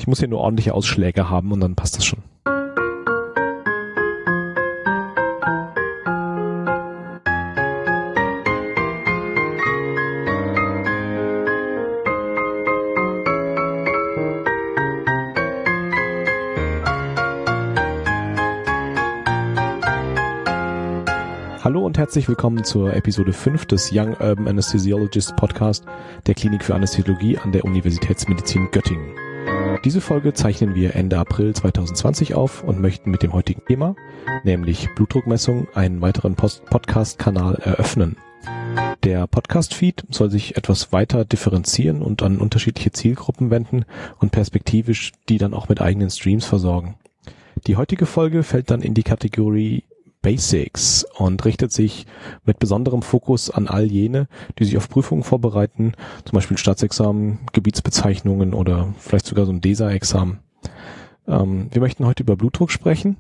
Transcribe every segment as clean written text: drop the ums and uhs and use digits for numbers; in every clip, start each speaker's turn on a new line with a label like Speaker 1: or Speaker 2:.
Speaker 1: muss hier nur ordentliche Ausschläge haben und dann passt das schon. Hallo und herzlich willkommen zur Episode 5 des Young Urban Anesthesiologist Podcast der Klinik für Anästhesiologie an der Universitätsmedizin Göttingen. Diese Folge zeichnen wir Ende April 2020 auf und möchten mit dem heutigen Thema, nämlich Blutdruckmessung, einen weiteren Podcast-Kanal eröffnen. Der Podcast-Feed soll sich etwas weiter differenzieren und an unterschiedliche Zielgruppen wenden und perspektivisch die dann auch mit eigenen Streams versorgen. Die heutige Folge fällt dann in die Kategorie Basics und richtet sich mit besonderem Fokus an all jene, die sich auf Prüfungen vorbereiten, zum Beispiel Staatsexamen, Gebietsbezeichnungen oder vielleicht sogar so ein DESA-Examen. Wir möchten heute über Blutdruck sprechen,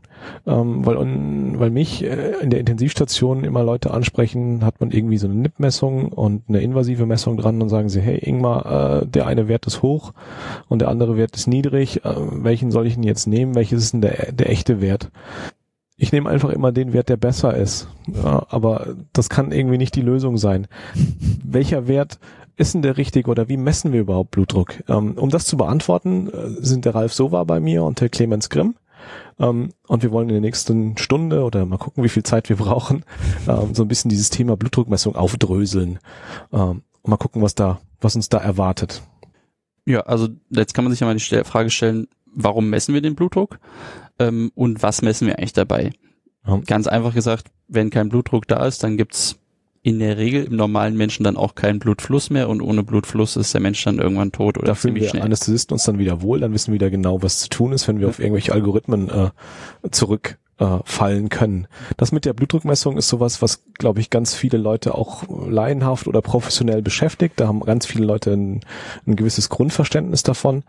Speaker 1: weil mich in der Intensivstation immer Leute ansprechen, hat man irgendwie so eine NIP-Messung und eine invasive Messung dran und sagen sie, hey Ingmar, der eine Wert ist hoch und der andere Wert ist niedrig, welchen soll ich denn jetzt nehmen, welches ist denn der echte Wert? Ich nehme einfach immer den Wert, der besser ist. Ja, aber das kann irgendwie nicht die Lösung sein. Welcher Wert ist denn der richtige oder wie messen wir überhaupt Blutdruck? Um das zu beantworten, sind der Ralf Sova bei mir und der Clemens Grimm. Und wir wollen in der nächsten Stunde oder mal gucken, wie viel Zeit wir brauchen, so ein bisschen dieses Thema Blutdruckmessung aufdröseln. Und mal gucken, was uns da erwartet.
Speaker 2: Ja, also jetzt kann man sich ja mal die Frage stellen, warum messen wir den Blutdruck? Und was messen wir eigentlich dabei? Ganz einfach gesagt, wenn kein Blutdruck da ist, dann gibt's in der Regel im normalen Menschen dann auch keinen Blutfluss mehr und ohne Blutfluss ist der Mensch dann irgendwann tot oder ziemlich schnell. Da fühlen wir Anästhesisten
Speaker 1: uns dann wieder wohl, dann wissen wir wieder genau, was zu tun ist, wenn wir auf irgendwelche Algorithmen zurückfallen können. Das mit der Blutdruckmessung ist sowas, was, glaube ich, ganz viele Leute auch laienhaft oder professionell beschäftigt. Da haben ganz viele Leute ein gewisses Grundverständnis davon.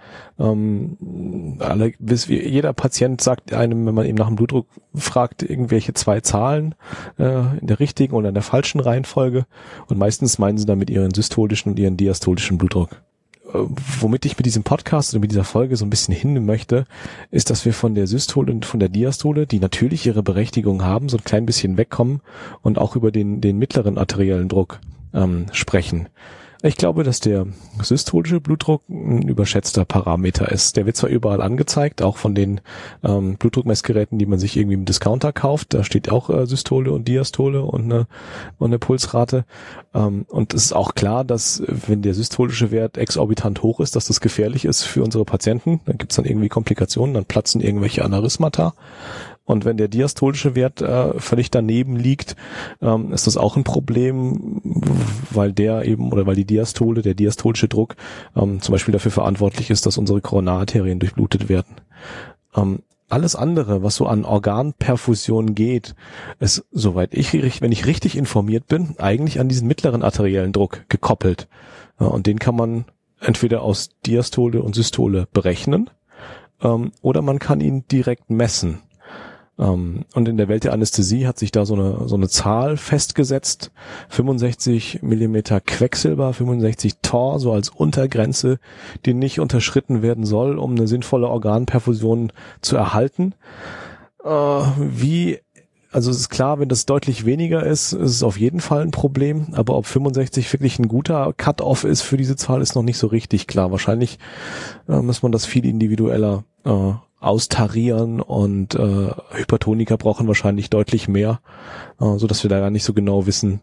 Speaker 1: Jeder Patient sagt einem, wenn man eben nach dem Blutdruck fragt, irgendwelche 2 Zahlen in der richtigen oder in der falschen Reihenfolge. Und meistens meinen sie damit ihren systolischen und ihren diastolischen Blutdruck. Womit ich mit diesem Podcast oder mit dieser Folge so ein bisschen hin möchte, ist, dass wir von der Systole und von der Diastole, die natürlich ihre Berechtigung haben, so ein klein bisschen wegkommen und auch über den mittleren arteriellen Druck sprechen. Ich glaube, dass der systolische Blutdruck ein überschätzter Parameter ist. Der wird zwar überall angezeigt, auch von den Blutdruckmessgeräten, die man sich irgendwie im Discounter kauft. Da steht auch Systole und Diastole und eine Pulsrate. Und es ist auch klar, dass wenn der systolische Wert exorbitant hoch ist, dass das gefährlich ist für unsere Patienten. Dann gibt's dann irgendwie Komplikationen, dann platzen irgendwelche Aneurysmata. Und wenn der diastolische Wert völlig daneben liegt, ist das auch ein Problem, weil der diastolische Druck zum Beispiel dafür verantwortlich ist, dass unsere Koronararterien durchblutet werden. Alles andere, was so an Organperfusion geht, ist, soweit wenn ich richtig informiert bin, eigentlich an diesen mittleren arteriellen Druck gekoppelt. Und den kann man entweder aus Diastole und Systole berechnen, oder man kann ihn direkt messen. Und in der Welt der Anästhesie hat sich da so eine Zahl festgesetzt, 65 Millimeter Quecksilber, 65 Tor, so als Untergrenze, die nicht unterschritten werden soll, um eine sinnvolle Organperfusion zu erhalten. Also es ist klar, wenn das deutlich weniger ist es auf jeden Fall ein Problem, aber ob 65 wirklich ein guter Cut-off ist für diese Zahl, ist noch nicht so richtig klar. Wahrscheinlich muss man das viel individueller austarieren und Hypertoniker brauchen wahrscheinlich deutlich mehr, so dass wir da gar nicht so genau wissen,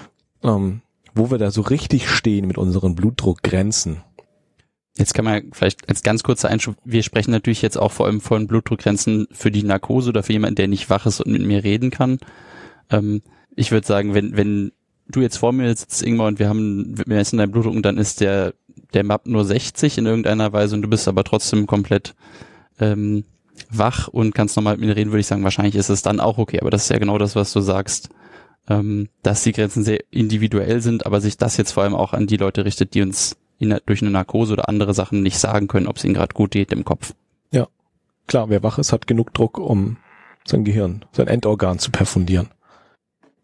Speaker 1: wo wir da so richtig stehen mit unseren Blutdruckgrenzen.
Speaker 2: Jetzt kann man vielleicht als ganz kurzer Einschub, wir sprechen natürlich jetzt auch vor allem von Blutdruckgrenzen für die Narkose oder für jemanden, der nicht wach ist und mit mir reden kann. Ich würde sagen, wenn du jetzt vor mir sitzt, Ingmar, und wir messen deinen Blutdruck und dann ist der MAP nur 60 in irgendeiner Weise und du bist aber trotzdem komplett wach und kannst normal mit mir reden, würde ich sagen, wahrscheinlich ist es dann auch okay. Aber das ist ja genau das, was du sagst, dass die Grenzen sehr individuell sind, aber sich das jetzt vor allem auch an die Leute richtet, die uns durch eine Narkose oder andere Sachen nicht sagen können, ob es ihnen gerade gut geht im Kopf.
Speaker 1: Ja, klar, wer wach ist, hat genug Druck, um sein Gehirn, sein Endorgan zu perfundieren.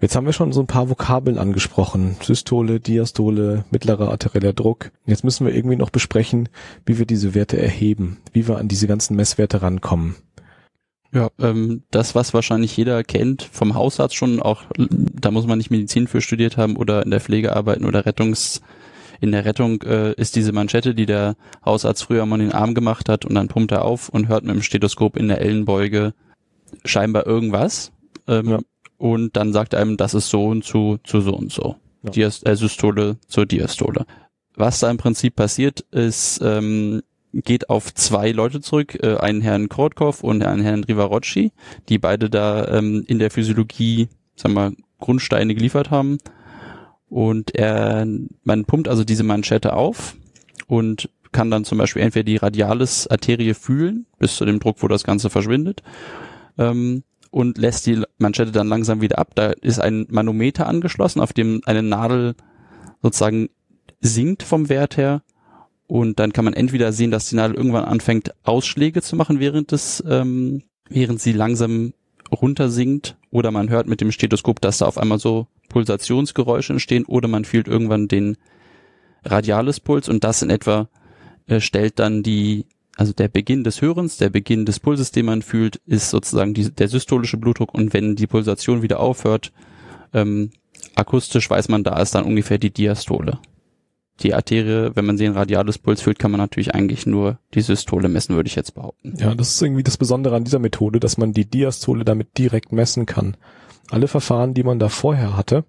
Speaker 1: Jetzt haben wir schon so ein paar Vokabeln angesprochen. Systole, Diastole, mittlerer arterieller Druck. Jetzt müssen wir irgendwie noch besprechen, wie wir diese Werte erheben, wie wir an diese ganzen Messwerte rankommen.
Speaker 2: Ja, das, was wahrscheinlich jeder kennt vom Hausarzt schon, auch da muss man nicht Medizin für studiert haben oder in der Pflege arbeiten oder in der Rettung ist diese Manschette, die der Hausarzt früher mal in den Arm gemacht hat und dann pumpt er auf und hört mit dem Stethoskop in der Ellenbeuge scheinbar irgendwas. Und dann sagt einem, das ist so und zu so und so. Ja. Systole zur Diastole. Was da im Prinzip passiert, ist, geht auf zwei Leute zurück, einen Herrn Korotkov und einen Herrn Rivarocci, die beide da in der Physiologie, sagen wir, Grundsteine geliefert haben. Und man pumpt also diese Manschette auf und kann dann zum Beispiel entweder die Radialis-Arterie fühlen, bis zu dem Druck, wo das Ganze verschwindet, und lässt die Manschette dann langsam wieder ab. Da ist ein Manometer angeschlossen, auf dem eine Nadel sozusagen sinkt vom Wert her. Und dann kann man entweder sehen, dass die Nadel irgendwann anfängt, Ausschläge zu machen, während sie langsam runtersinkt, oder man hört mit dem Stethoskop, dass da auf einmal so Pulsationsgeräusche entstehen, oder man fühlt irgendwann den Radialispuls, und das in etwa stellt dann der Beginn des Hörens, der Beginn des Pulses, den man fühlt, ist sozusagen der systolische Blutdruck, und wenn die Pulsation wieder aufhört, akustisch weiß man, da ist dann ungefähr die Diastole. Die Arterie, wenn man den Radialispuls fühlt, kann man natürlich eigentlich nur die Systole messen, würde ich jetzt behaupten.
Speaker 1: Ja, das ist irgendwie das Besondere an dieser Methode, dass man die Diastole damit direkt messen kann. Alle Verfahren, die man da vorher hatte,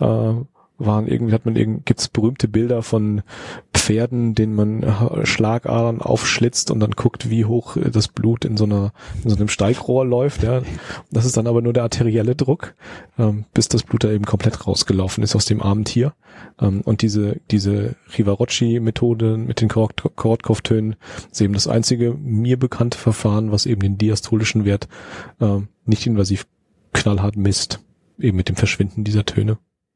Speaker 1: gibt's berühmte Bilder von Pferden, denen man Schlagadern aufschlitzt und dann guckt, wie hoch das Blut in so einem Steigrohr läuft. Ja, das ist dann aber nur der arterielle Druck, bis das Blut da eben komplett rausgelaufen ist aus dem armen Tier. Und diese Rivarocci-Methode mit den Korotkov-Tönen ist eben das einzige mir bekannte Verfahren, was eben den diastolischen Wert nicht invasiv knallhart misst, eben mit dem Verschwinden dieser Töne.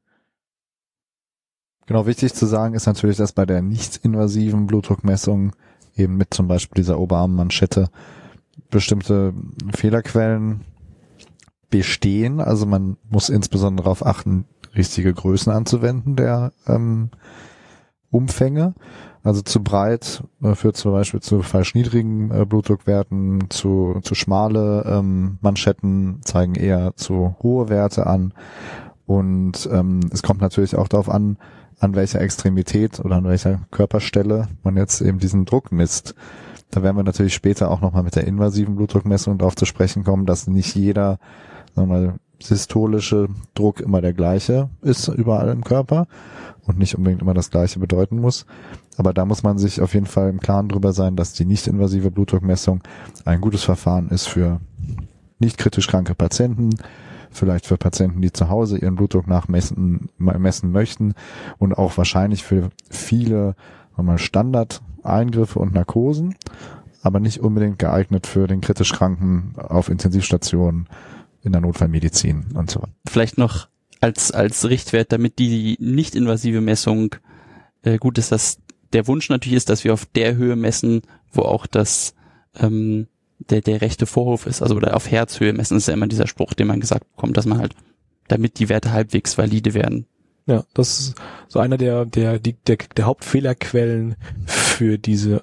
Speaker 3: Genau, wichtig zu sagen ist natürlich, dass bei der nicht-invasiven Blutdruckmessung eben mit zum Beispiel dieser Oberarmmanschette bestimmte Fehlerquellen bestehen. Also man muss insbesondere darauf achten, richtige Größen anzuwenden der Umfänge. Also zu breit führt zum Beispiel zu falsch niedrigen Blutdruckwerten, zu schmale Manschetten zeigen eher zu hohe Werte an. Und es kommt natürlich auch darauf an welcher Extremität oder an welcher Körperstelle man jetzt eben diesen Druck misst. Da werden wir natürlich später auch nochmal mit der invasiven Blutdruckmessung darauf zu sprechen kommen, dass nicht jeder, sagen wir mal, systolische Druck immer der gleiche ist überall im Körper und nicht unbedingt immer das gleiche bedeuten muss. Aber da muss man sich auf jeden Fall im Klaren drüber sein, dass die nicht-invasive Blutdruckmessung ein gutes Verfahren ist für nicht kritisch kranke Patienten, vielleicht für Patienten, die zu Hause ihren Blutdruck messen möchten, und auch wahrscheinlich für viele Standardeingriffe und Narkosen, aber nicht unbedingt geeignet für den kritisch Kranken auf Intensivstationen, in der Notfallmedizin und so weiter.
Speaker 2: Vielleicht noch als Richtwert, damit die nicht-invasive Messung gut ist, dass der Wunsch natürlich ist, dass wir auf der Höhe messen, wo auch das der rechte Vorhof ist, also oder auf Herzhöhe messen, ist ja immer dieser Spruch, den man gesagt bekommt, dass man halt, damit die Werte halbwegs valide werden.
Speaker 1: Ja, das ist so einer der Hauptfehlerquellen für diese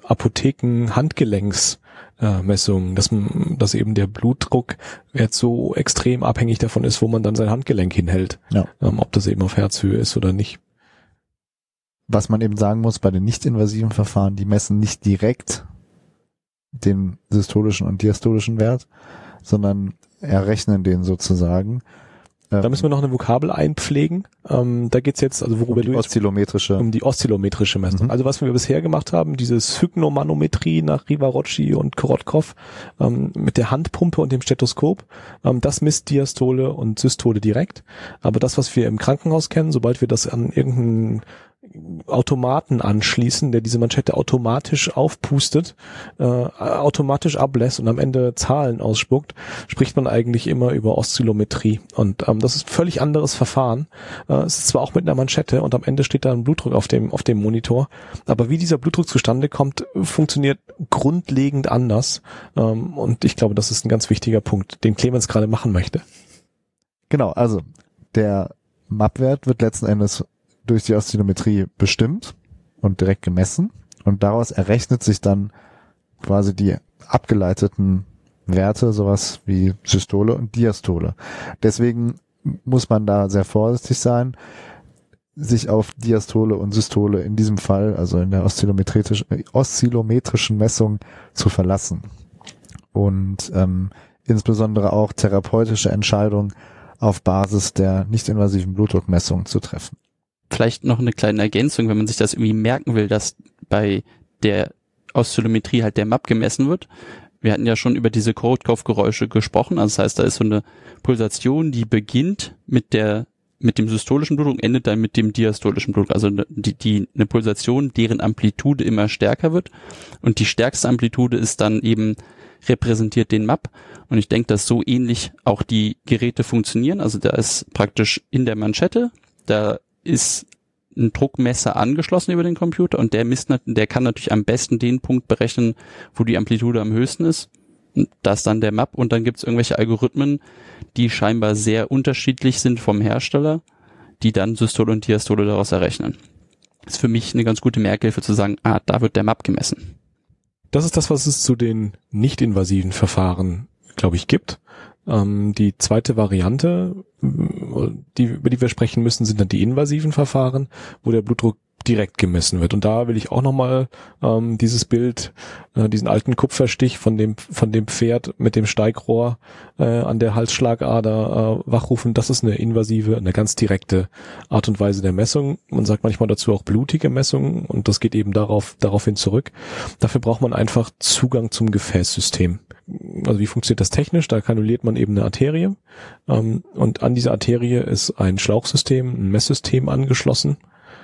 Speaker 1: Apotheken-Handgelenksmessungen, dass eben der Blutdruck jetzt so extrem abhängig davon ist, wo man dann sein Handgelenk hinhält. Ja. Ob das eben auf Herzhöhe ist oder nicht.
Speaker 3: Was man eben sagen muss, bei den nicht-invasiven Verfahren, die messen nicht direkt den systolischen und diastolischen Wert, sondern errechnen den sozusagen.
Speaker 1: Da müssen wir noch eine Vokabel einpflegen. Da geht's jetzt, also worüber
Speaker 3: um die
Speaker 1: oszillometrische Messung. Also was wir bisher gemacht haben, diese Sygnomanometrie nach Rivarocci und Korotkov mit der Handpumpe und dem Stethoskop, das misst Diastole und Systole direkt. Aber das, was wir im Krankenhaus kennen, sobald wir das an irgendeinen Automaten anschließen, der diese Manschette automatisch aufpustet, automatisch ablässt und am Ende Zahlen ausspuckt, spricht man eigentlich immer über Oszillometrie. Und das ist ein völlig anderes Verfahren. Es ist zwar auch mit einer Manschette und am Ende steht da ein Blutdruck auf dem Monitor, aber wie dieser Blutdruck zustande kommt, funktioniert grundlegend anders. Und ich glaube, das ist ein ganz wichtiger Punkt, den Clemens gerade machen möchte.
Speaker 3: Genau, also der MAP-Wert wird letzten Endes durch die Oszillometrie bestimmt und direkt gemessen und daraus errechnet sich dann quasi die abgeleiteten Werte, sowas wie Systole und Diastole. Deswegen muss man da sehr vorsichtig sein, sich auf Diastole und Systole in diesem Fall, also in der oszillometrischen Messung zu verlassen. Und insbesondere auch therapeutische Entscheidungen auf Basis der nicht-invasiven Blutdruckmessung zu treffen.
Speaker 2: Vielleicht noch eine kleine Ergänzung, wenn man sich das irgendwie merken will, dass bei der Oszillometrie halt der MAP gemessen wird. Wir hatten ja schon über diese Korotkow-Geräusche gesprochen, also das heißt, da ist so eine Pulsation, die beginnt mit dem systolischen Blutdruck, endet dann mit dem diastolischen Blutdruck, also eine Pulsation, deren Amplitude immer stärker wird und die stärkste Amplitude ist dann eben repräsentiert den MAP und ich denke, dass so ähnlich auch die Geräte funktionieren, also da ist praktisch in der Manschette, da ist ein Druckmesser angeschlossen über den Computer und der kann natürlich am besten den Punkt berechnen, wo die Amplitude am höchsten ist. Das ist dann der MAP und dann gibt es irgendwelche Algorithmen, die scheinbar sehr unterschiedlich sind vom Hersteller, die dann Systole und Diastole daraus errechnen. Das ist für mich eine ganz gute Merkhilfe zu sagen, da wird der MAP gemessen.
Speaker 1: Das ist das, was es zu den nicht-invasiven Verfahren, glaube ich, gibt. Die zweite Variante, über die wir sprechen müssen, sind dann die invasiven Verfahren, wo der Blutdruck direkt gemessen wird. Und da will ich auch nochmal dieses Bild, diesen alten Kupferstich von dem Pferd mit dem Steigrohr an der Halsschlagader wachrufen. Das ist eine ganz direkte Art und Weise der Messung. Man sagt manchmal dazu auch blutige Messung und das geht eben daraufhin zurück. Dafür braucht man einfach Zugang zum Gefäßsystem. Also wie funktioniert das technisch? Da kanuliert man eben eine Arterie und an dieser Arterie ist ein Schlauchsystem, ein Messsystem angeschlossen.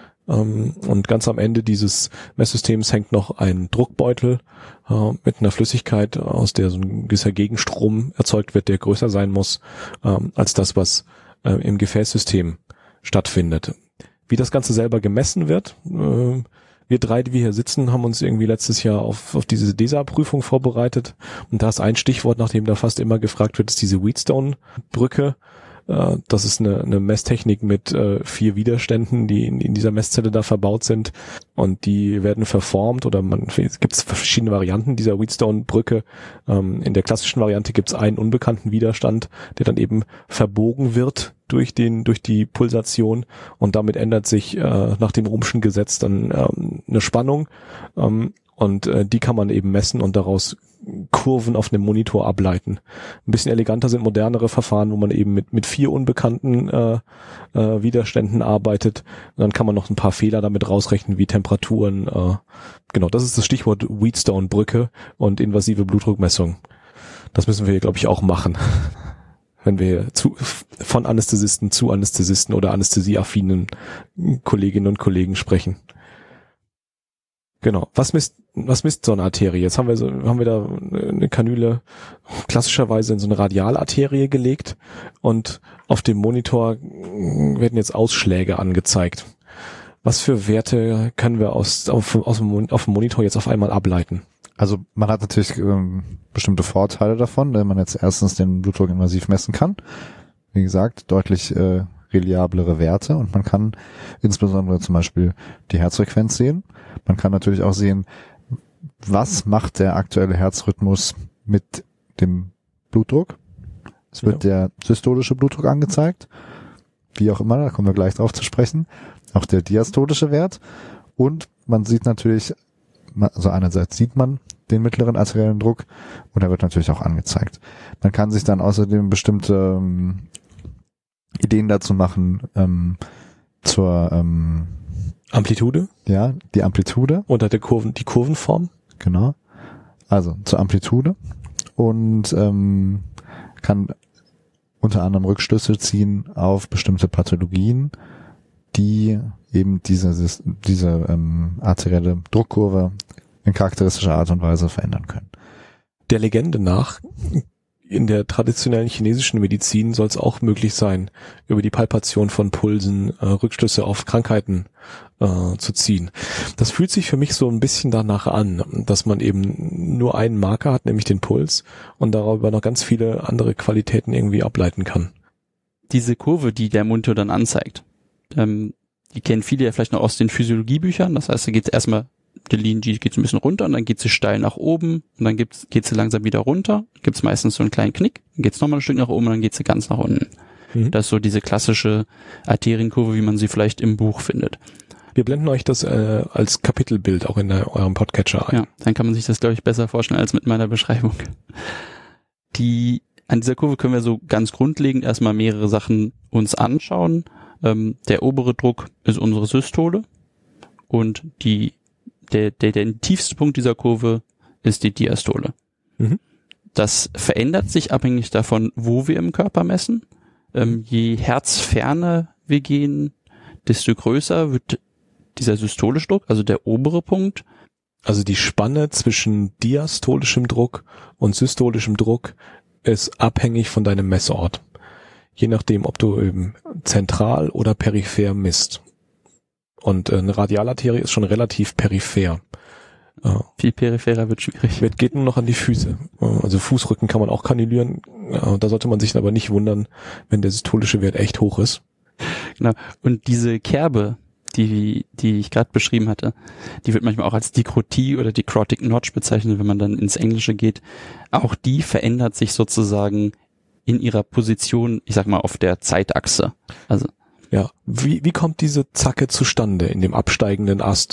Speaker 1: Und ganz am Ende dieses Messsystems hängt noch ein Druckbeutel mit einer Flüssigkeit, aus der so ein gewisser Gegenstrom erzeugt wird, der größer sein muss als das, was im Gefäßsystem stattfindet. Wie das Ganze selber gemessen wird, wir drei, die wir hier sitzen, haben uns irgendwie letztes Jahr auf diese DESA-Prüfung vorbereitet und da ist ein Stichwort, nach dem da fast immer gefragt wird, ist diese Wheatstone-Brücke. Das ist eine Messtechnik mit 4 Widerständen, die in dieser Messzelle da verbaut sind und die werden verformt oder es gibt verschiedene Varianten dieser Wheatstone-Brücke. In der klassischen Variante gibt es einen unbekannten Widerstand, der dann eben verbogen wird durch die Pulsation und damit ändert sich nach dem Ohmschen Gesetz dann eine Spannung und die kann man eben messen und daraus Kurven auf einem Monitor ableiten. Ein bisschen eleganter sind modernere Verfahren, wo man eben mit 4 unbekannten Widerständen arbeitet. Und dann kann man noch ein paar Fehler damit rausrechnen, wie Temperaturen. Genau, das ist das Stichwort Wheatstone-Brücke und invasive Blutdruckmessung. Das müssen wir hier, glaube ich, auch machen. Wenn wir von Anästhesisten zu Anästhesisten oder anästhesieaffinen Kolleginnen und Kollegen sprechen. Genau. Was misst so eine Arterie? Jetzt haben wir da eine Kanüle klassischerweise in so eine Radialarterie gelegt und auf dem Monitor werden jetzt Ausschläge angezeigt. Was für Werte können wir auf dem Monitor jetzt auf einmal ableiten?
Speaker 3: Also man hat natürlich bestimmte Vorteile davon, wenn man jetzt erstens den Blutdruck invasiv messen kann. Wie gesagt, deutlich reliablere Werte und man kann insbesondere zum Beispiel die Herzfrequenz sehen. Man kann natürlich auch sehen, was macht der aktuelle Herzrhythmus mit dem Blutdruck. Es wird der systolische Blutdruck angezeigt, wie auch immer, da kommen wir gleich drauf zu sprechen. Auch der diastolische Wert und man sieht natürlich, also einerseits sieht man den mittleren arteriellen Druck und er wird natürlich auch angezeigt. Man kann sich dann außerdem bestimmte Ideen dazu machen, zur
Speaker 1: Amplitude?
Speaker 3: Ja, die Amplitude.
Speaker 1: Und die Kurvenform?
Speaker 3: Genau. Also zur Amplitude und kann unter anderem Rückschlüsse ziehen auf bestimmte Pathologien, die eben diese arterielle Druckkurve in charakteristischer Art und Weise verändern können.
Speaker 1: Der Legende nach, in der traditionellen chinesischen Medizin soll es auch möglich sein, über die Palpation von Pulsen Rückschlüsse auf Krankheiten zu ziehen. Das fühlt sich für mich so ein bisschen danach an, dass man eben nur einen Marker hat, nämlich den Puls, und darüber noch ganz viele andere Qualitäten irgendwie ableiten kann.
Speaker 2: diese Kurve, die der Monitor dann anzeigt, die kennen viele ja vielleicht noch aus den Physiologiebüchern. Das heißt, da geht erstmal, der Lean G geht so ein bisschen runter und dann geht sie steil nach oben und dann geht sie langsam wieder runter. Gibt's meistens so einen kleinen Knick, dann geht's nochmal ein Stück nach oben und dann geht sie ganz nach unten. Das ist so diese klassische Arterienkurve, wie man sie vielleicht im Buch findet.
Speaker 1: Wir blenden euch das als Kapitelbild auch in eurem Podcatcher ein.
Speaker 2: Ja, dann kann man sich das, glaube ich, besser vorstellen als mit meiner Beschreibung. An dieser Kurve können wir so ganz grundlegend erstmal mehrere Sachen uns anschauen. Der obere Druck ist unsere Systole und der tiefste Punkt dieser Kurve ist die Diastole. Mhm. Das verändert sich abhängig davon, wo wir im Körper messen. Je herzferner wir gehen, desto größer wird dieser systolische Druck, also der obere Punkt.
Speaker 1: Also die Spanne zwischen diastolischem Druck und systolischem Druck ist abhängig von deinem Messort. Je nachdem, ob du eben zentral oder peripher misst. Und eine Radialarterie ist schon relativ peripher.
Speaker 2: Viel peripherer wird schwierig.
Speaker 1: Geht nur noch an die Füße. Also Fußrücken kann man auch kanülieren. Da sollte man sich aber nicht wundern, wenn der systolische Wert echt hoch ist.
Speaker 2: Genau. Und diese Kerbe, die ich gerade beschrieben hatte, die wird manchmal auch als Dikrotie oder Dicrotic Notch bezeichnet, wenn man dann ins Englische geht. Auch die verändert sich sozusagen in ihrer Position, ich sag mal, auf der Zeitachse. Also
Speaker 1: ja, wie kommt diese Zacke zustande in dem absteigenden Ast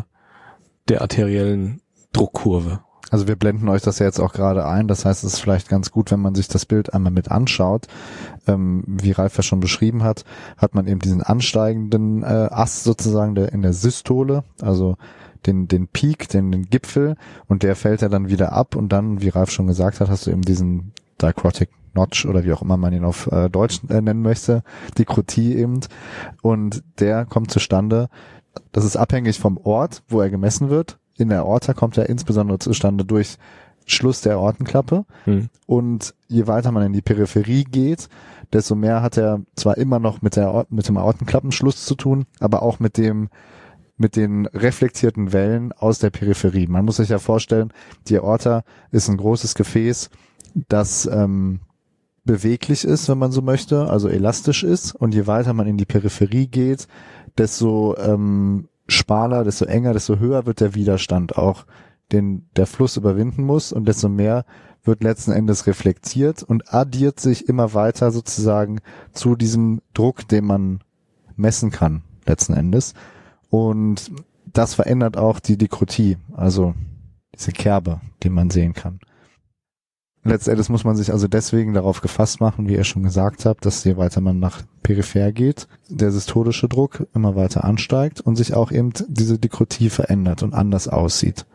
Speaker 1: der arteriellen Druckkurve?
Speaker 3: Also wir blenden euch das ja jetzt auch gerade ein. Das heißt, es ist vielleicht ganz gut, wenn man sich das Bild einmal mit anschaut. Wie Ralf ja schon beschrieben hat man eben diesen ansteigenden Ast sozusagen in der Systole, also den Peak, den Gipfel, und der fällt ja dann wieder ab und dann, wie Ralf schon gesagt hat, hast du eben diesen Dicrotic Notch oder wie auch immer man ihn auf Deutsch nennen möchte, Dikrotie eben, und der kommt zustande. Das ist abhängig vom Ort, wo er gemessen wird. In der Aorta kommt er insbesondere zustande durch Schluss der Aortenklappe. Und je weiter man in die Peripherie geht, desto mehr hat er zwar immer noch mit dem Aortenklappenschluss zu tun, aber auch mit den reflektierten Wellen aus der Peripherie. Man muss sich ja vorstellen, die Aorta ist ein großes Gefäß, das beweglich ist, wenn man so möchte, also elastisch ist. Und je weiter man in die Peripherie geht, desto schmaler, desto enger, desto höher wird der Widerstand auch, den der Fluss überwinden muss, und desto mehr wird letzten Endes reflektiert und addiert sich immer weiter sozusagen zu diesem Druck, den man messen kann, letzten Endes. Und das verändert auch die Dikrotie, also diese Kerbe, die man sehen kann. Letztendlich muss man sich also deswegen darauf gefasst machen, wie ihr schon gesagt habt, dass je weiter man nach peripher geht, der systolische Druck immer weiter ansteigt und sich auch eben diese Dikrotie verändert und anders aussieht.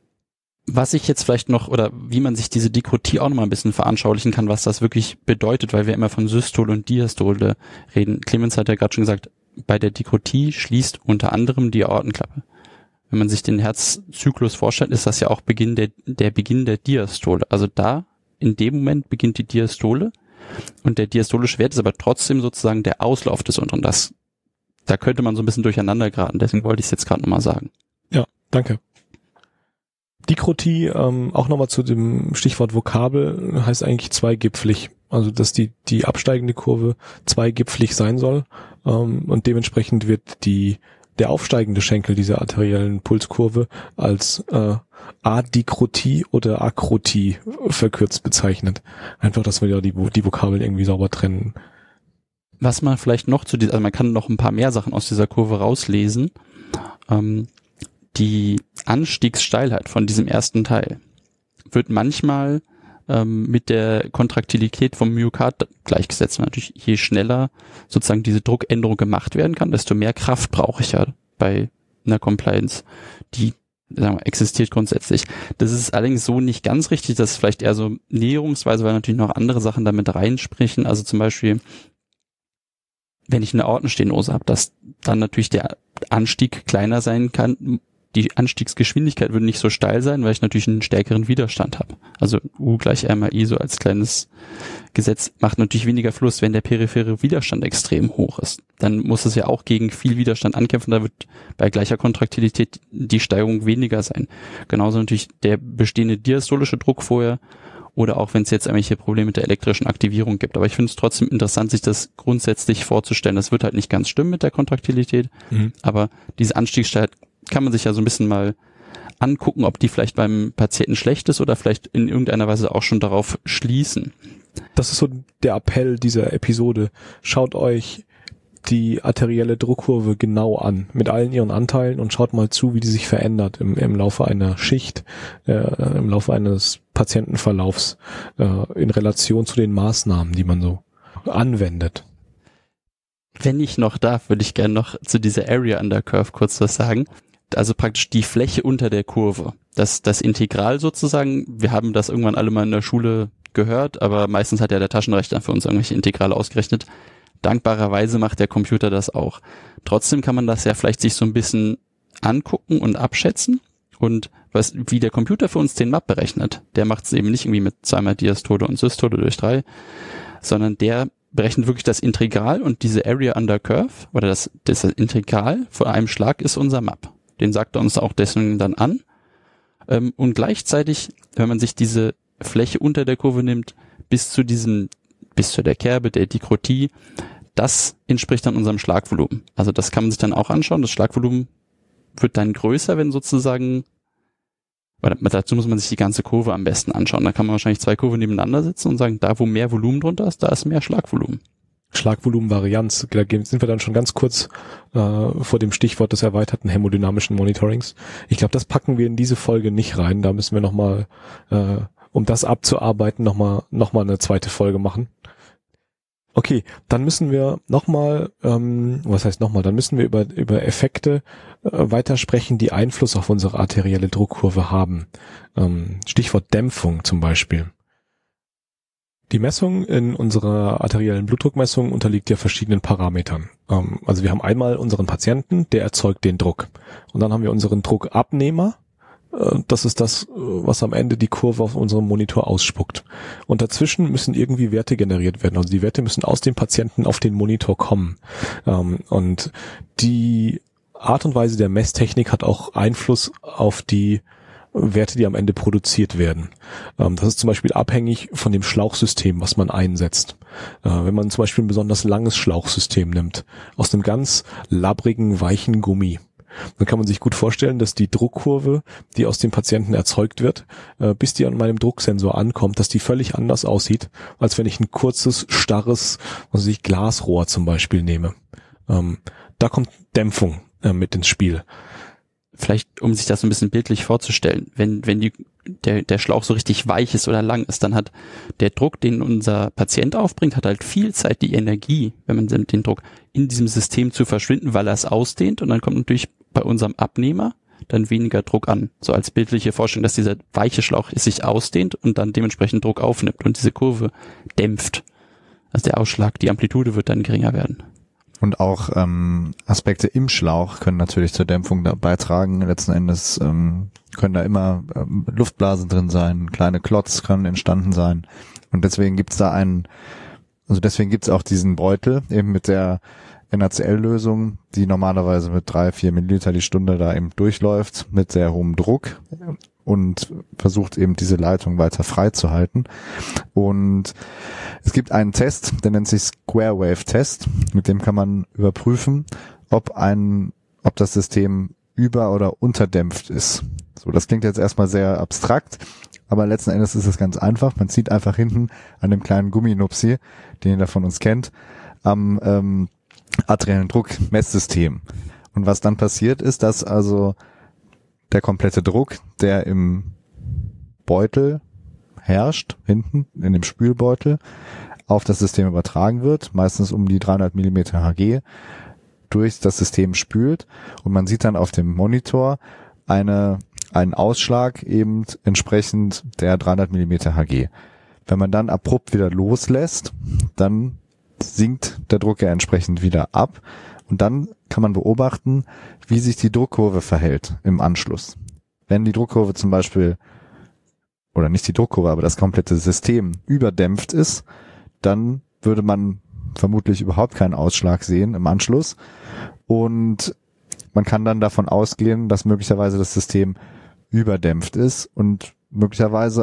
Speaker 2: Was ich jetzt vielleicht noch, oder wie man sich diese Dikrotie auch noch mal ein bisschen veranschaulichen kann, was das wirklich bedeutet, weil wir immer von Systole und Diastole reden. Clemens hat ja gerade schon gesagt, bei der Dikrotie schließt unter anderem die Aortenklappe. Wenn man sich den Herzzyklus vorstellt, ist das ja auch der Beginn der Diastole. Also in dem Moment beginnt die Diastole und der diastolische Wert ist aber trotzdem sozusagen der Auslauf des unteren. Da könnte man so ein bisschen durcheinander geraten, deswegen wollte ich es jetzt gerade nochmal sagen.
Speaker 1: Ja, danke. Dikrotie, auch nochmal zu dem Stichwort Vokabel, heißt eigentlich zweigipflig. Also dass die absteigende Kurve zweigipflig sein soll, und dementsprechend wird der aufsteigende Schenkel dieser arteriellen Pulskurve als Adikrotie oder Akrotie verkürzt bezeichnet. Einfach, dass wir ja die Vokabeln irgendwie sauber trennen.
Speaker 2: Was man vielleicht noch also man kann noch ein paar mehr Sachen aus dieser Kurve rauslesen. Die Anstiegssteilheit von diesem ersten Teil wird manchmal mit der Kontraktilität vom Myokard gleichgesetzt. Natürlich, je schneller sozusagen diese Druckänderung gemacht werden kann, desto mehr Kraft brauche ich ja bei einer Compliance, die, sagen wir, existiert grundsätzlich. Das ist allerdings so nicht ganz richtig, das ist vielleicht eher so näherungsweise, weil natürlich noch andere Sachen damit reinsprechen. Also zum Beispiel, wenn ich eine Aortenstenose habe, dass dann natürlich der Anstieg kleiner sein kann. Die Anstiegsgeschwindigkeit würde nicht so steil sein, weil ich natürlich einen stärkeren Widerstand habe. Also U gleich R mal I so als kleines Gesetz macht natürlich weniger Fluss, wenn der periphere Widerstand extrem hoch ist. Dann muss es ja auch gegen viel Widerstand ankämpfen, da wird bei gleicher Kontraktilität die Steigerung weniger sein. Genauso natürlich der bestehende diastolische Druck vorher oder auch wenn es jetzt irgendwelche Probleme mit der elektrischen Aktivierung gibt. Aber ich finde es trotzdem interessant, sich das grundsätzlich vorzustellen. Das wird halt nicht ganz stimmen mit der Kontraktilität, aber diese Anstiegszeit kann man sich ja so ein bisschen mal angucken, ob die vielleicht beim Patienten schlecht ist oder vielleicht in irgendeiner Weise auch schon darauf schließen.
Speaker 1: Das ist so der Appell dieser Episode. Schaut euch die arterielle Druckkurve genau an, mit allen ihren Anteilen, und schaut mal zu, wie die sich verändert im Laufe einer Schicht, im Laufe eines Patientenverlaufs, in Relation zu den Maßnahmen, die man so anwendet.
Speaker 2: Wenn ich noch darf, würde ich gerne noch zu dieser Area Under Curve kurz was sagen. Also praktisch die Fläche unter der Kurve. Das Integral sozusagen, wir haben das irgendwann alle mal in der Schule gehört, aber meistens hat ja der Taschenrechner für uns irgendwelche Integrale ausgerechnet. Dankbarerweise macht der Computer das auch. Trotzdem kann man das ja vielleicht sich so ein bisschen angucken und abschätzen. Und wie der Computer für uns den MAP berechnet, der macht es eben nicht irgendwie mit 2 Diastole und Systole durch 3, sondern der berechnet wirklich das Integral, und diese Area Under Curve, oder das Integral vor einem Schlag ist unser MAP. Den sagt er uns auch deswegen dann an. Und gleichzeitig, wenn man sich diese Fläche unter der Kurve nimmt, bis zu der Kerbe, der Dikrotie, das entspricht dann unserem Schlagvolumen. Also das kann man sich dann auch anschauen. Das Schlagvolumen wird dann größer, wenn sozusagen, oder dazu muss man sich die ganze Kurve am besten anschauen. Da kann man wahrscheinlich 2 Kurven nebeneinander setzen und sagen, da wo mehr Volumen drunter ist, da ist mehr Schlagvolumen.
Speaker 1: Schlagvolumenvarianz, da sind wir dann schon ganz kurz vor dem Stichwort des erweiterten hämodynamischen Monitorings. Ich glaube, das packen wir in diese Folge nicht rein. Da müssen wir nochmal, um das abzuarbeiten, nochmal eine zweite Folge machen. Okay, dann müssen wir dann müssen wir über Effekte weitersprechen, die Einfluss auf unsere arterielle Druckkurve haben. Stichwort Dämpfung zum Beispiel. Die Messung in unserer arteriellen Blutdruckmessung unterliegt ja verschiedenen Parametern. Also wir haben einmal unseren Patienten, der erzeugt den Druck. Und dann haben wir unseren Druckabnehmer. Das ist das, was am Ende die Kurve auf unserem Monitor ausspuckt. Und dazwischen müssen irgendwie Werte generiert werden. Also die Werte müssen aus dem Patienten auf den Monitor kommen. Und die Art und Weise der Messtechnik hat auch Einfluss auf die Werte, die am Ende produziert werden. Das ist zum Beispiel abhängig von dem Schlauchsystem, was man einsetzt. Wenn man zum Beispiel ein besonders langes Schlauchsystem nimmt, aus einem ganz labbrigen, weichen Gummi, dann kann man sich gut vorstellen, dass die Druckkurve, die aus dem Patienten erzeugt wird, bis die an meinem Drucksensor ankommt, dass die völlig anders aussieht, als wenn ich ein kurzes, starres, Glasrohr zum Beispiel nehme. Da kommt Dämpfung mit ins Spiel.
Speaker 2: Vielleicht, um sich das so ein bisschen bildlich vorzustellen, wenn der Schlauch so richtig weich ist oder lang ist, dann hat der Druck, den unser Patient aufbringt, hat halt viel Zeit, die Energie, wenn man den Druck in diesem System zu verschwinden, weil er es ausdehnt, und dann kommt natürlich bei unserem Abnehmer dann weniger Druck an. So als bildliche Vorstellung, dass dieser weiche Schlauch sich ausdehnt und dann dementsprechend Druck aufnimmt und diese Kurve dämpft. Also der Ausschlag, die Amplitude wird dann geringer werden.
Speaker 3: Und auch Aspekte im Schlauch können natürlich zur Dämpfung beitragen. Letzten Endes können da immer Luftblasen drin sein, kleine Klotz können entstanden sein. Und deswegen gibt's auch diesen Beutel eben mit der NaCl-Lösung, die normalerweise mit 3-4 Milliliter die Stunde da eben durchläuft, mit sehr hohem Druck und versucht eben diese Leitung weiter frei zu halten. Und es gibt einen Test, der nennt sich Square Wave Test, mit dem kann man überprüfen, ob das System über- oder unterdämpft ist. So, das klingt jetzt erstmal sehr abstrakt, aber letzten Endes ist es ganz einfach. Man zieht einfach hinten an dem kleinen Gumminupsi, den jeder von uns kennt, am arteriellen Druckmesssystem. Und was dann passiert ist, dass also der komplette Druck, der im Beutel herrscht, hinten in dem Spülbeutel, auf das System übertragen wird, meistens um die 300 Millimeter Hg, durch das System spült, und man sieht dann auf dem Monitor einen Ausschlag eben entsprechend der 300 Millimeter Hg. Wenn man dann abrupt wieder loslässt, dann sinkt der Druck ja entsprechend wieder ab, und dann kann man beobachten, wie sich die Druckkurve verhält im Anschluss. Wenn die Druckkurve zum Beispiel, oder nicht die Druckkurve, aber das komplette System überdämpft ist, dann würde man vermutlich überhaupt keinen Ausschlag sehen im Anschluss, und man kann dann davon ausgehen, dass möglicherweise das System überdämpft ist und möglicherweise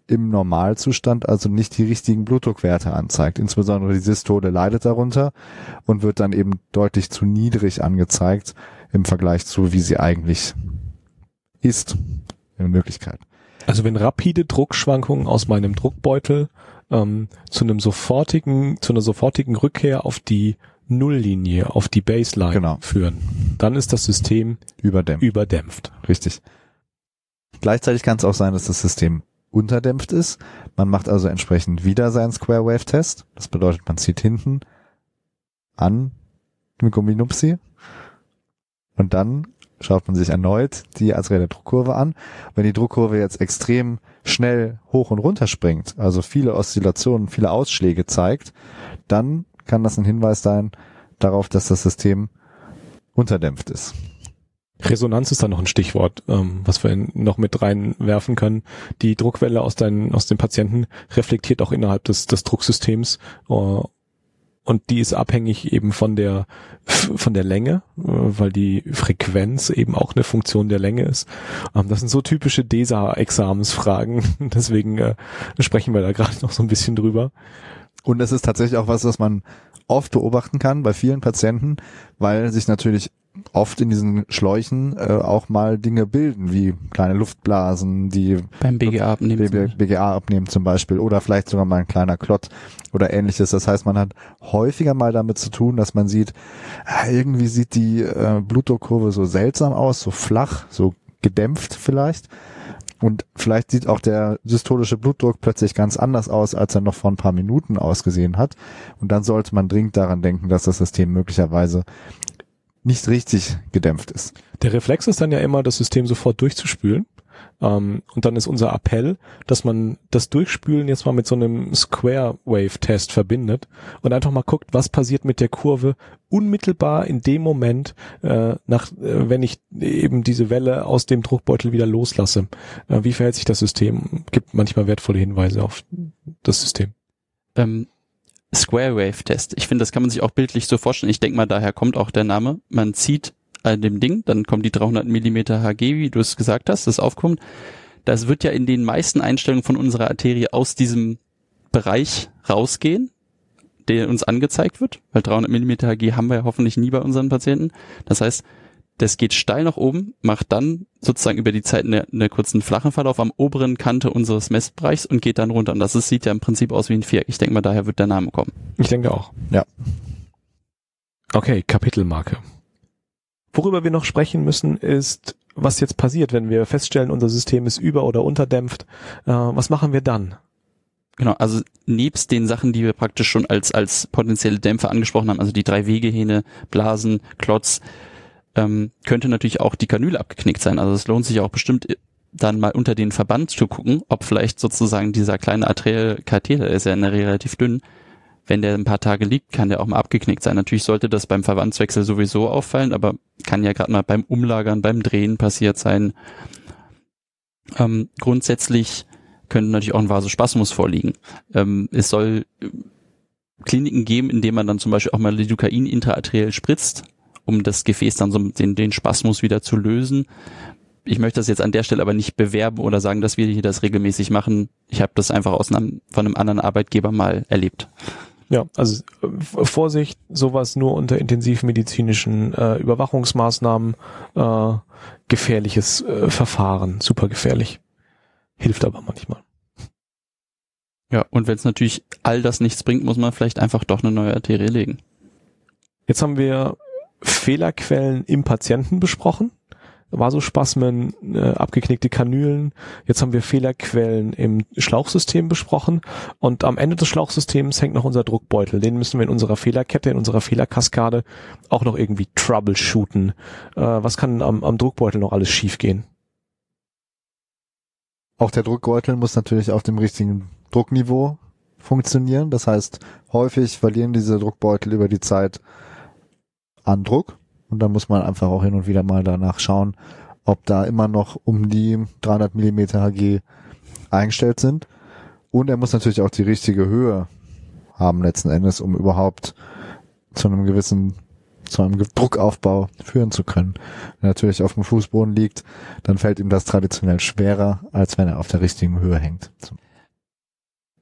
Speaker 3: im Normalzustand also nicht die richtigen Blutdruckwerte anzeigt. Insbesondere die Systole leidet darunter und wird dann eben deutlich zu niedrig angezeigt im Vergleich zu, wie sie eigentlich ist, in Wirklichkeit.
Speaker 1: Also wenn rapide Druckschwankungen aus meinem Druckbeutel zu einer sofortigen Rückkehr auf die Nulllinie, auf die Baseline führen, dann ist das System überdämpft.
Speaker 3: Richtig. Gleichzeitig kann es auch sein, dass das System unterdämpft ist. Man macht also entsprechend wieder seinen Square Wave Test. Das bedeutet, man zieht hinten an dem Gumminupsi und dann schaut man sich erneut die arterielle Druckkurve an. Wenn die Druckkurve jetzt extrem schnell hoch und runter springt, also viele Oszillationen, viele Ausschläge zeigt, dann kann das ein Hinweis sein darauf, dass das System unterdämpft ist.
Speaker 1: Resonanz ist da noch ein Stichwort, was wir noch mit reinwerfen können. Die Druckwelle aus dem Patienten reflektiert auch innerhalb des Drucksystems und die ist abhängig eben von der Länge, weil die Frequenz eben auch eine Funktion der Länge ist. Das sind so typische DESA-Examensfragen, deswegen sprechen wir da gerade noch so ein bisschen drüber.
Speaker 3: Und es ist tatsächlich auch was man oft beobachten kann bei vielen Patienten, weil sich natürlich oft in diesen Schläuchen auch mal Dinge bilden, wie kleine Luftblasen, die
Speaker 2: beim BGA
Speaker 3: abnehmen zum Beispiel, oder vielleicht sogar mal ein kleiner Klott oder ähnliches. Das heißt, man hat häufiger mal damit zu tun, dass man sieht, irgendwie sieht die Blutdruckkurve so seltsam aus, so flach, so gedämpft vielleicht. Und vielleicht sieht auch der systolische Blutdruck plötzlich ganz anders aus, als er noch vor ein paar Minuten ausgesehen hat. Und dann sollte man dringend daran denken, dass das System möglicherweise nicht richtig gedämpft ist.
Speaker 1: Der Reflex ist dann ja immer, das System sofort durchzuspülen. Und dann ist unser Appell, dass man das Durchspülen jetzt mal mit so einem Square-Wave-Test verbindet und einfach mal guckt, was passiert mit der Kurve unmittelbar in dem Moment, wenn ich eben diese Welle aus dem Druckbeutel wieder loslasse. Wie verhält sich das System? Gibt manchmal wertvolle Hinweise auf das System.
Speaker 2: Square Wave Test. Ich finde, das kann man sich auch bildlich so vorstellen. Ich denke mal, daher kommt auch der Name. Man zieht an dem Ding, dann kommt die 300 Millimeter Hg, wie du es gesagt hast, das aufkommt. Das wird ja in den meisten Einstellungen von unserer Arterie aus diesem Bereich rausgehen, der uns angezeigt wird, weil 300 Millimeter Hg haben wir ja hoffentlich nie bei unseren Patienten. Das heißt, das geht steil nach oben, macht dann sozusagen über die Zeit eine kurzen flachen Verlauf am oberen Kante unseres Messbereichs und geht dann runter. Und das sieht ja im Prinzip aus wie ein Viereck. Ich denke mal, daher wird der Name kommen.
Speaker 1: Ich denke auch.
Speaker 3: Ja.
Speaker 1: Okay, Kapitelmarke. Worüber wir noch sprechen müssen, ist, was jetzt passiert, wenn wir feststellen, unser System ist über- oder unterdämpft. Was machen wir dann?
Speaker 2: Genau, also nebst den Sachen, die wir praktisch schon als potenzielle Dämpfer angesprochen haben, also die 3 Wegehähne, Blasen, Klotz, könnte natürlich auch die Kanüle abgeknickt sein. Also es lohnt sich auch bestimmt dann mal unter den Verband zu gucken, ob vielleicht sozusagen dieser kleine Arterialkatheter, der ist ja relativ dünn, wenn der ein paar Tage liegt, kann der auch mal abgeknickt sein. Natürlich sollte das beim Verbandswechsel sowieso auffallen, aber kann ja gerade mal beim Umlagern, beim Drehen passiert sein. Grundsätzlich könnte natürlich auch ein Vasospasmus vorliegen. Es soll Kliniken geben, in denen man dann zum Beispiel auch mal Lidocain intraarteriell spritzt, um das Gefäß dann so den Spasmus wieder zu lösen. Ich möchte das jetzt an der Stelle aber nicht bewerben oder sagen, dass wir hier das regelmäßig machen. Ich habe das einfach von einem anderen Arbeitgeber mal erlebt.
Speaker 1: Ja, also Vorsicht, sowas nur unter intensivmedizinischen Überwachungsmaßnahmen, gefährliches Verfahren, super gefährlich. Hilft aber manchmal.
Speaker 2: Ja, und wenn es natürlich all das nichts bringt, muss man vielleicht einfach doch eine neue Arterie legen.
Speaker 1: Jetzt haben wir Fehlerquellen im Patienten besprochen. Vasospasmen, abgeknickte Kanülen. Jetzt haben wir Fehlerquellen im Schlauchsystem besprochen und am Ende des Schlauchsystems hängt noch unser Druckbeutel. Den müssen wir in unserer Fehlerkette, in unserer Fehlerkaskade auch noch irgendwie troubleshooten. Was kann am Druckbeutel noch alles schiefgehen?
Speaker 3: Auch der Druckbeutel muss natürlich auf dem richtigen Druckniveau funktionieren. Das heißt, häufig verlieren diese Druckbeutel über die Zeit an Druck. Und dann muss man einfach auch hin und wieder mal danach schauen, ob da immer noch um die 300 Millimeter Hg eingestellt sind. Und er muss natürlich auch die richtige Höhe haben letzten Endes, um überhaupt zu einem Druckaufbau führen zu können. Wenn er natürlich auf dem Fußboden liegt, dann fällt ihm das traditionell schwerer, als wenn er auf der richtigen Höhe hängt.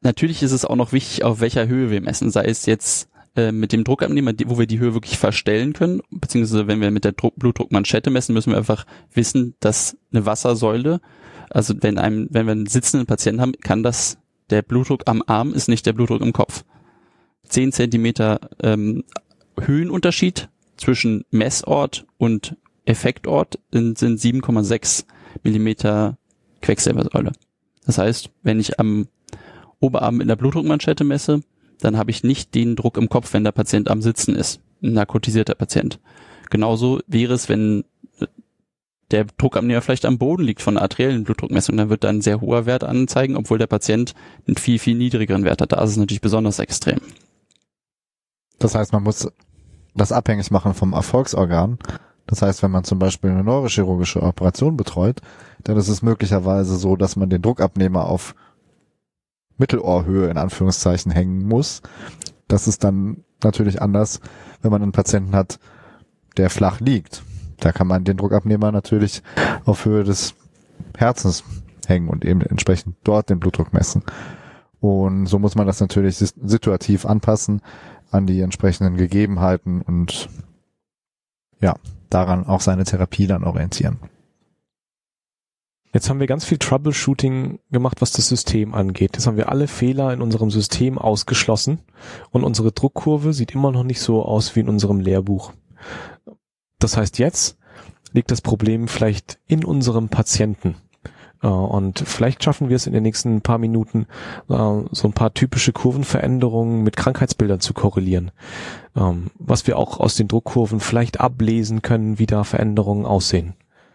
Speaker 2: Natürlich ist es auch noch wichtig, auf welcher Höhe wir messen, sei es jetzt mit dem Druckabnehmer, wo wir die Höhe wirklich verstellen können, beziehungsweise wenn wir mit der Blutdruckmanschette messen, müssen wir einfach wissen, dass eine Wassersäule, also wenn wir einen sitzenden Patienten haben, kann das, der Blutdruck am Arm ist nicht der Blutdruck im Kopf. 10 Zentimeter Höhenunterschied zwischen Messort und Effektort sind 7,6 Millimeter Quecksilbersäule. Das heißt, wenn ich am Oberarm in der Blutdruckmanschette messe, dann habe ich nicht den Druck im Kopf, wenn der Patient am Sitzen ist, ein narkotisierter Patient. Genauso wäre es, wenn der Druckabnehmer vielleicht am Boden liegt von einer arteriellen Blutdruckmessung, dann wird da ein sehr hoher Wert anzeigen, obwohl der Patient einen viel, viel niedrigeren Wert hat. Da ist es natürlich besonders extrem.
Speaker 3: Das heißt, man muss das abhängig machen vom Erfolgsorgan. Das heißt, wenn man zum Beispiel eine neurochirurgische Operation betreut, dann ist es möglicherweise so, dass man den Druckabnehmer auf Mittelohrhöhe in Anführungszeichen hängen muss. Das ist dann natürlich anders, wenn man einen Patienten hat, der flach liegt. Da kann man den Druckabnehmer natürlich auf Höhe des Herzens hängen und eben entsprechend dort den Blutdruck messen. Und so muss man das natürlich situativ anpassen an die entsprechenden Gegebenheiten und ja, daran auch seine Therapie dann orientieren.
Speaker 1: Jetzt haben wir ganz viel Troubleshooting gemacht, was das System angeht. Jetzt haben wir alle Fehler in unserem System ausgeschlossen und unsere Druckkurve sieht immer noch nicht so aus wie in unserem Lehrbuch. Das heißt, jetzt liegt das Problem vielleicht in unserem Patienten. Und vielleicht schaffen wir es in den nächsten paar Minuten, so ein paar typische Kurvenveränderungen mit Krankheitsbildern zu korrelieren. Was wir auch aus den Druckkurven vielleicht ablesen können, wie da Veränderungen aussehen.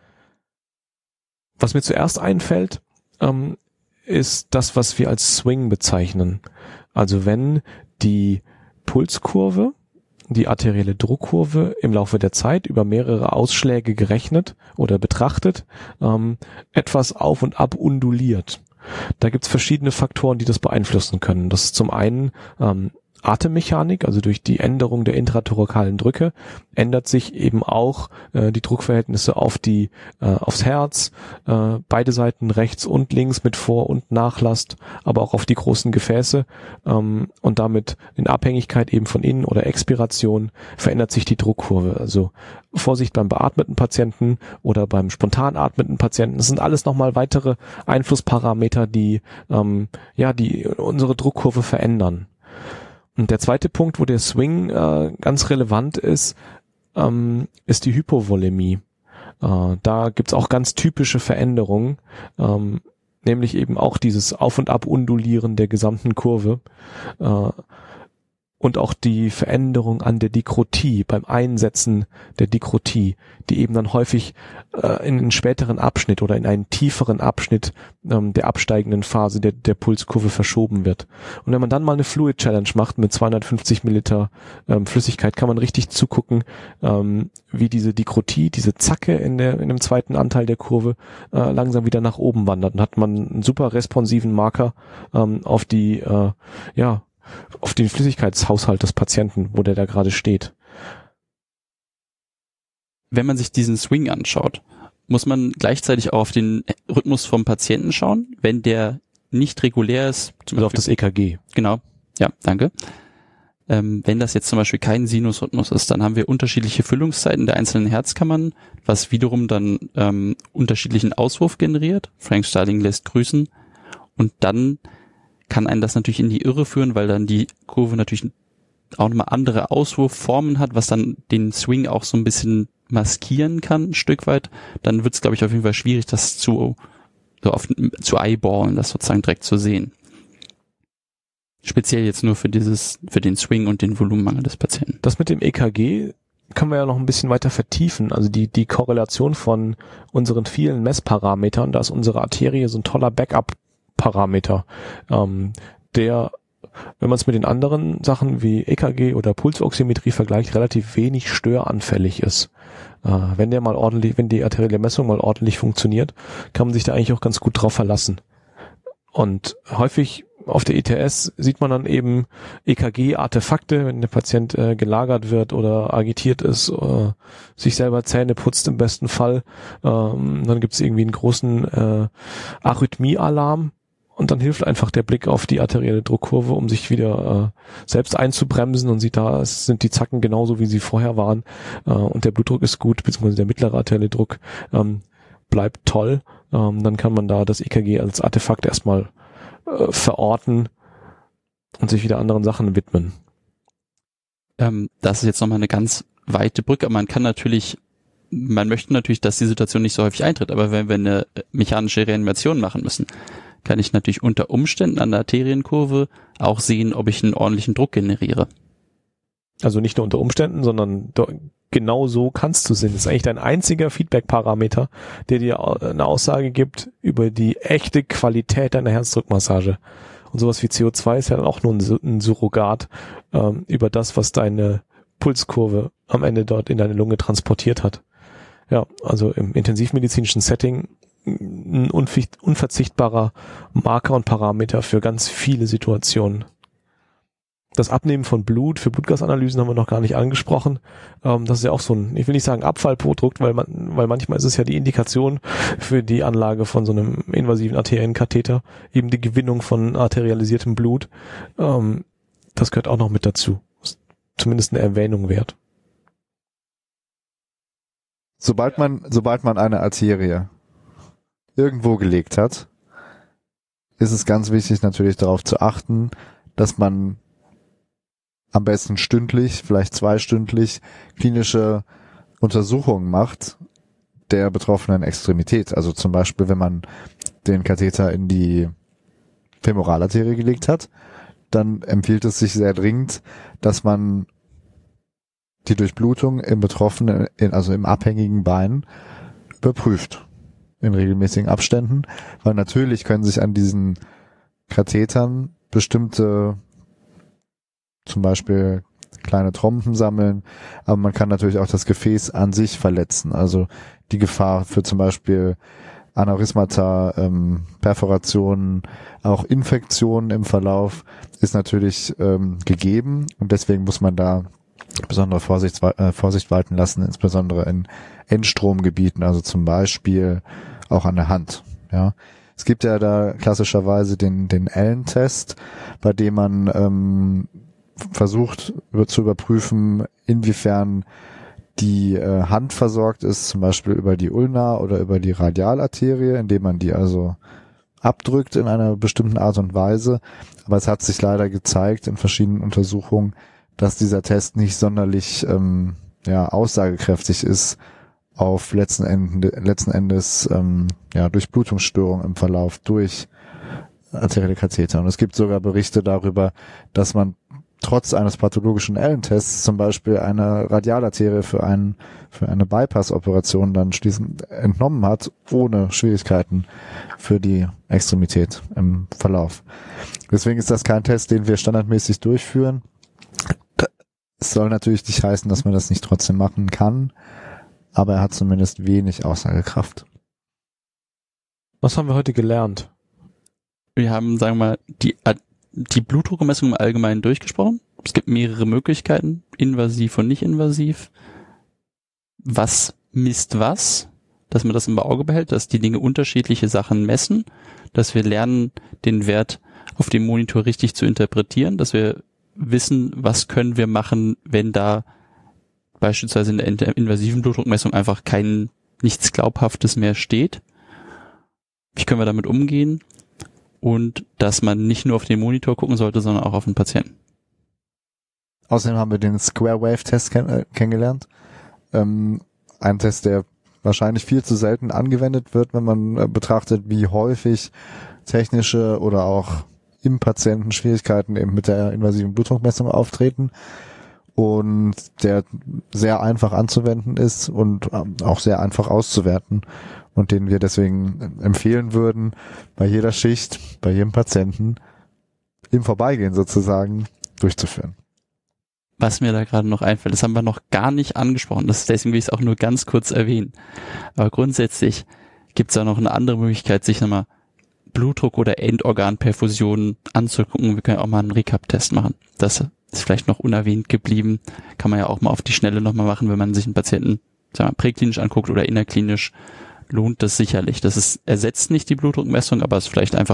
Speaker 1: Was mir zuerst einfällt, ist das, was wir als Swing bezeichnen. Also wenn die Pulskurve, die arterielle Druckkurve im Laufe der Zeit über mehrere Ausschläge gerechnet oder betrachtet, etwas auf und ab unduliert. Da gibt's verschiedene Faktoren, die das beeinflussen können. Das ist zum einen Atemmechanik, also durch die Änderung der intrathorakalen Drücke ändert sich eben auch die Druckverhältnisse auf aufs Herz, beide Seiten rechts und links mit Vor- und Nachlast, aber auch auf die großen Gefäße und damit in Abhängigkeit eben von Innen- oder Expiration verändert sich die Druckkurve. Also Vorsicht beim beatmeten Patienten oder beim spontan atmenden Patienten. Das sind alles nochmal weitere Einflussparameter, die unsere Druckkurve verändern. Und der zweite Punkt, wo der Swing ganz relevant ist, ist die Hypovolemie. Da gibt's auch ganz typische Veränderungen, nämlich eben auch dieses Auf- und Ab-Undulieren der gesamten Kurve und auch die Veränderung an der Dikrotie, beim Einsetzen der Dikrotie, die eben dann häufig in einen späteren Abschnitt oder in einen tieferen Abschnitt der absteigenden Phase der Pulskurve verschoben wird. Und wenn man dann mal eine Fluid Challenge macht mit 250 Milliliter Flüssigkeit, kann man richtig zugucken, wie diese Dikrotie, diese Zacke in dem zweiten Anteil der Kurve langsam wieder nach oben wandert. Und hat man einen super responsiven Marker auf den Flüssigkeitshaushalt des Patienten, wo der da gerade steht.
Speaker 2: Wenn man sich diesen Swing anschaut, muss man gleichzeitig auch auf den Rhythmus vom Patienten schauen, wenn der nicht regulär ist.
Speaker 1: Also auf das EKG.
Speaker 2: Genau, ja, danke. Wenn das jetzt zum Beispiel kein Sinusrhythmus ist, dann haben wir unterschiedliche Füllungszeiten der einzelnen Herzkammern, was wiederum dann unterschiedlichen Auswurf generiert. Frank Starling lässt grüßen. Und dann kann einen das natürlich in die Irre führen, weil dann die Kurve natürlich auch nochmal andere Auswurfformen hat, was dann den Swing auch so ein bisschen maskieren kann, ein Stück weit. Dann wird es, glaube ich, auf jeden Fall schwierig, das zu eyeballen, das sozusagen direkt zu sehen. Speziell jetzt nur für den Swing und den Volumenmangel des Patienten.
Speaker 1: Das mit dem EKG können wir ja noch ein bisschen weiter vertiefen. Also die Korrelation von unseren vielen Messparametern, da ist unsere Arterie so ein toller Backup-Parameter, der, wenn man es mit den anderen Sachen wie EKG oder Pulsoximetrie vergleicht, relativ wenig störanfällig ist. Wenn die arterielle Messung mal ordentlich funktioniert, kann man sich da eigentlich auch ganz gut drauf verlassen. Und häufig auf der ETS sieht man dann eben EKG-Artefakte, wenn der Patient gelagert wird oder agitiert ist, sich selber Zähne putzt im besten Fall. Dann gibt es irgendwie einen großen Arrhythmie-Alarm. und dann hilft einfach der Blick auf die arterielle Druckkurve, um sich wieder selbst einzubremsen und sieht, da sind die Zacken genauso, wie sie vorher waren, und der Blutdruck ist gut, beziehungsweise der mittlere arterielle Druck bleibt toll. Dann kann man da das EKG als Artefakt erstmal verorten und sich wieder anderen Sachen widmen.
Speaker 2: Das ist jetzt nochmal eine ganz weite Brücke. Man möchte natürlich, dass die Situation nicht so häufig eintritt, aber wenn wir eine mechanische Reanimation machen müssen, kann ich natürlich unter Umständen an der Arterienkurve auch sehen, ob ich einen ordentlichen Druck generiere.
Speaker 1: Also nicht nur unter Umständen, sondern genau so kannst du sehen. Das ist eigentlich dein einziger Feedback-Parameter, der dir eine Aussage gibt über die echte Qualität deiner Herzdruckmassage. Und sowas wie CO2 ist ja dann auch nur ein Surrogat über das, was deine Pulskurve am Ende dort in deine Lunge transportiert hat. Ja, also im intensivmedizinischen Setting ein unverzichtbarer Marker und Parameter für ganz viele Situationen. Das Abnehmen von Blut für Blutgasanalysen haben wir noch gar nicht angesprochen. Das ist ja auch so ein, ich will nicht sagen Abfallprodukt, weil manchmal ist es ja die Indikation für die Anlage von so einem invasiven Arterienkatheter, eben die Gewinnung von arterialisiertem Blut. Das gehört auch noch mit dazu. Ist zumindest eine Erwähnung wert.
Speaker 3: Sobald man eine Arterie irgendwo gelegt hat, ist es ganz wichtig natürlich darauf zu achten, dass man am besten stündlich, vielleicht zweistündlich klinische Untersuchungen macht der betroffenen Extremität. Also zum Beispiel, wenn man den Katheter in die Femoralarterie gelegt hat, dann empfiehlt es sich sehr dringend, dass man die Durchblutung im betroffenen, also im abhängigen Bein überprüft. In regelmäßigen Abständen, weil natürlich können sich an diesen Kathetern bestimmte, zum Beispiel kleine Trompen sammeln, aber man kann natürlich auch das Gefäß an sich verletzen. Also die Gefahr für zum Beispiel Aneurysmata, Perforationen, auch Infektionen im Verlauf ist natürlich gegeben und deswegen muss man da besondere Vorsicht walten lassen, insbesondere in Endstromgebieten, also zum Beispiel auch an der Hand. Ja, es gibt ja da klassischerweise den Allen-Test, bei dem man versucht zu überprüfen, inwiefern die Hand versorgt ist, zum Beispiel über die Ulna oder über die Radialarterie, indem man die also abdrückt in einer bestimmten Art und Weise. Aber es hat sich leider gezeigt in verschiedenen Untersuchungen, dass dieser Test nicht sonderlich aussagekräftig ist auf letzten Endes Durchblutungsstörungen im Verlauf durch arterielle Katheter. Und es gibt sogar Berichte darüber, dass man trotz eines pathologischen Allen-Tests zum Beispiel eine Radialarterie für eine Bypass-Operation dann schließend entnommen hat, ohne Schwierigkeiten für die Extremität im Verlauf. Deswegen ist das kein Test, den wir standardmäßig durchführen. Es soll natürlich nicht heißen, dass man das nicht trotzdem machen kann, aber er hat zumindest wenig Aussagekraft.
Speaker 1: Was haben wir heute gelernt?
Speaker 2: Wir haben, sagen wir mal, die Blutdruckmessung im Allgemeinen durchgesprochen. Es gibt mehrere Möglichkeiten, invasiv und nicht invasiv. Was misst was? Dass man das im Auge behält, dass die Dinge unterschiedliche Sachen messen, dass wir lernen, den Wert auf dem Monitor richtig zu interpretieren, dass wir wissen, was können wir machen, wenn da beispielsweise in der invasiven Blutdruckmessung einfach nichts Glaubhaftes mehr steht. Wie können wir damit umgehen? Und dass man nicht nur auf den Monitor gucken sollte, sondern auch auf den Patienten.
Speaker 3: Außerdem haben wir den Square-Wave-Test kennengelernt. Ein Test, der wahrscheinlich viel zu selten angewendet wird, wenn man betrachtet, wie häufig technische oder auch im Patienten Schwierigkeiten eben mit der invasiven Blutdruckmessung auftreten. Und der sehr einfach anzuwenden ist und auch sehr einfach auszuwerten und den wir deswegen empfehlen würden, bei jeder Schicht, bei jedem Patienten im Vorbeigehen sozusagen durchzuführen.
Speaker 2: Was mir da gerade noch einfällt, das haben wir noch gar nicht angesprochen, deswegen will ich es auch nur ganz kurz erwähnen. Aber grundsätzlich gibt es da noch eine andere Möglichkeit, sich nochmal Blutdruck oder Endorganperfusionen anzugucken. Wir können auch mal einen Recap-Test machen. Das ist vielleicht noch unerwähnt geblieben. Kann man ja auch mal auf die Schnelle nochmal machen, wenn man sich einen Patienten, sagen wir, präklinisch anguckt oder innerklinisch, lohnt das sicherlich. Ersetzt nicht die Blutdruckmessung, aber es ist vielleicht einfach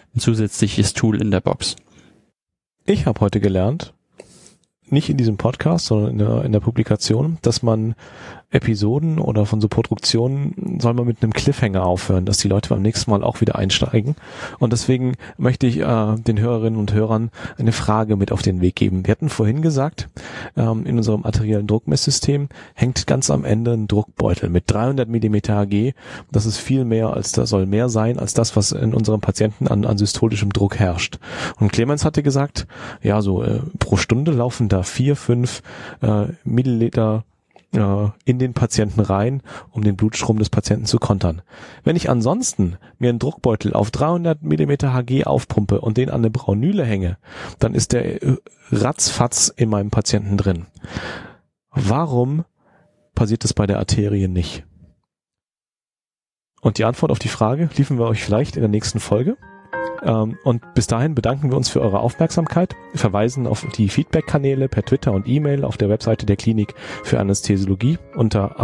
Speaker 2: ein zusätzliches Tool in der Box.
Speaker 1: Ich habe heute gelernt, nicht in diesem Podcast, sondern in der Publikation, dass man Episoden oder von so Produktionen soll man mit einem Cliffhanger aufhören, dass die Leute beim nächsten Mal auch wieder einsteigen. Und deswegen möchte ich den Hörerinnen und Hörern eine Frage mit auf den Weg geben. Wir hatten vorhin gesagt, in unserem arteriellen Druckmesssystem hängt ganz am Ende ein Druckbeutel mit 300 Millimeter Hg. Das ist viel mehr soll mehr sein als das, was in unserem Patienten an systolischem Druck herrscht. Und Clemens hatte gesagt, ja, so pro Stunde laufen da 4-5 Milliliter in den Patienten rein, um den Blutstrom des Patienten zu kontern. Wenn ich ansonsten mir einen Druckbeutel auf 300 Millimeter Hg aufpumpe und den an eine Braunüle hänge, dann ist der ratzfatz in meinem Patienten drin. Warum passiert das bei der Arterie nicht? Und die Antwort auf die Frage liefern wir euch vielleicht in der nächsten Folge. Und bis dahin bedanken wir uns für eure Aufmerksamkeit, verweisen auf die Feedback-Kanäle per Twitter und E-Mail auf der Webseite der Klinik für Anästhesiologie unter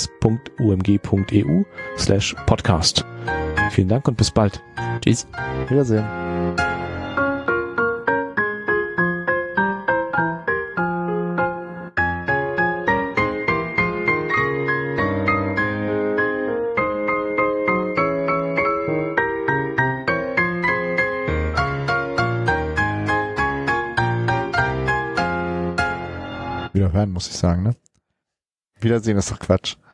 Speaker 1: ans.umg.eu/podcast. Vielen Dank und bis bald.
Speaker 2: Tschüss.
Speaker 3: Wiedersehen. Wieder hören, muss ich sagen, ne? Wiedersehen ist doch Quatsch.